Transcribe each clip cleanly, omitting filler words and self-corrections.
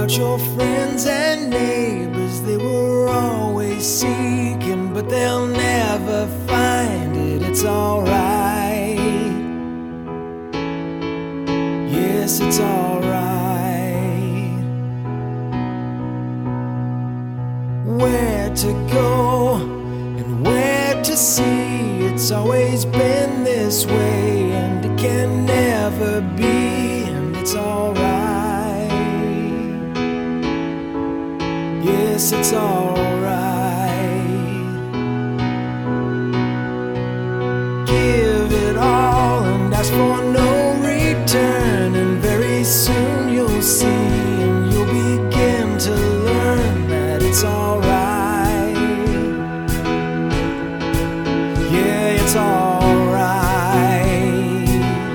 about your friends and neighbors. They were always seeking, but they'll never find it. It's alright. Yes, it's alright. Where to go and where to see, it's always been this way, and it can never be, and it's alright. Yes, it's alright. Give it all and ask for no return, and very soon you'll see, and you'll begin to learn that it's alright. Yeah, it's alright.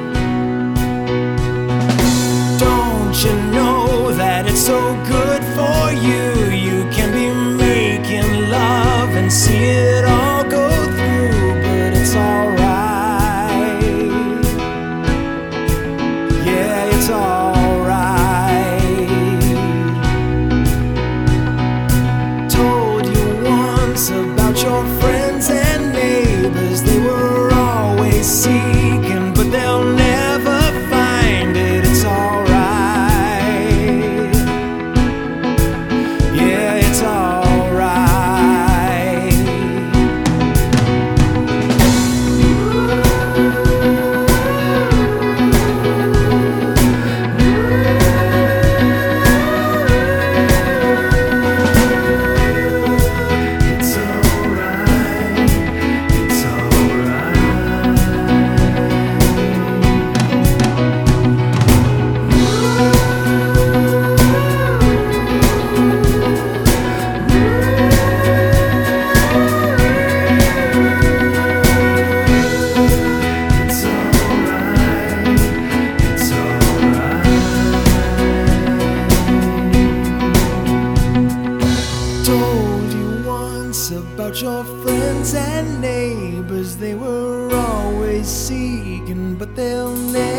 Don't you know that it's so good for you? You can be making love and see it all go through, but it's alright. Yeah, it's alright. Told you once about your friends and neighbors. They were always seeking, but they'll never find it. It's alright. Yeah, it's alright. It's alright. It's Told you once about your friends and neighbors. They were always seeking, but they'll never